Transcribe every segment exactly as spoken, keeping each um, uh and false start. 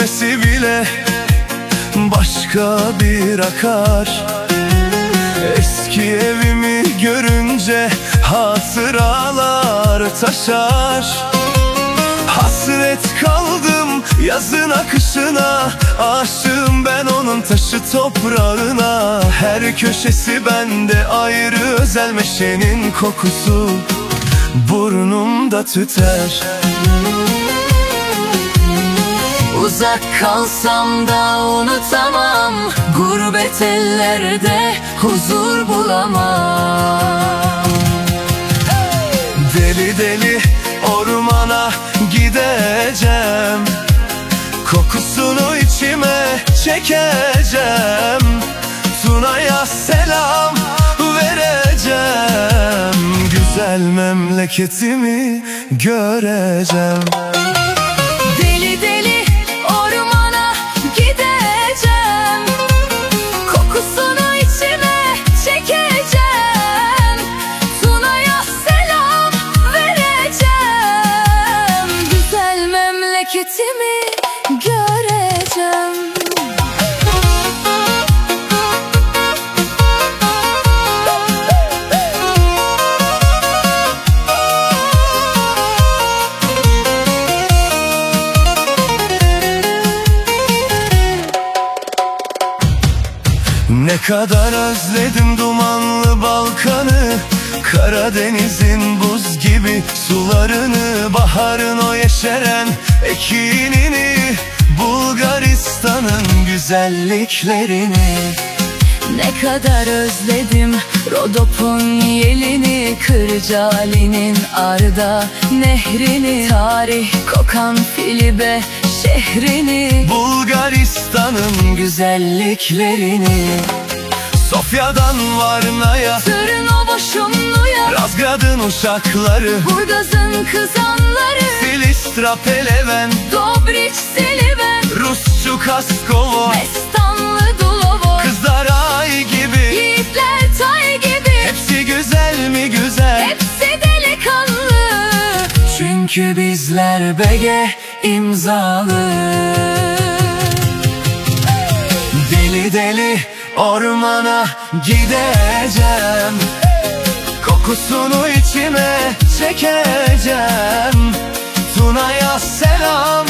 gülmesi bile başka bir akar. Eski evimi görünce hatıralar taşar. Hasret kaldım yazın akışına, aşığım ben onun taşı toprağına. Her köşesi bende ayrı özel, meşenin kokusu burnumda tüter. Uzak kalsam da unutamam, gurbet ellerde huzur bulamam. Deli deli ormana gideceğim, kokusunu içime çekeceğim. Tuna'ya selam vereceğim, güzel memleketimi göreceğim. Deli deli ormana gideceğim, kokusunu içime çekeceğim. Tuna'ya selam vereceğim, güzel memleketimi göreceğim. Ne kadar özledim dumanlı Balkan'ı, Karadeniz'in buz gibi sularını, baharın o yeşeren ekinini, Bulgaristan'ın güzelliklerini. Ne kadar özledim Rodop'un yelini, Kırcaali'nin Arda nehrini, tarih kokan Filibe şehrini, Bulgaristan'ın güzelliklerini. Sofya'dan Varna'ya, Tırnova Şumlu'ya, Razgrad'ın uşakları, Burgaz'ın kızanları, Silistra Peleven, Dobriç Seliven, Rusçu Kaskovo, Mestanlı Dulovo, kızlar ay gibi, yiğitler tay gibi. hepsi güzel mi güzel, Hepsi delikanlı, çünkü bizler B G imzalı. Deli deli ormana gideceğim, kokusunu içime çekeceğim. Tuna'ya selam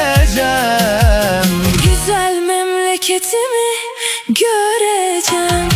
vereceğim, güzel memleketimi göreceğim.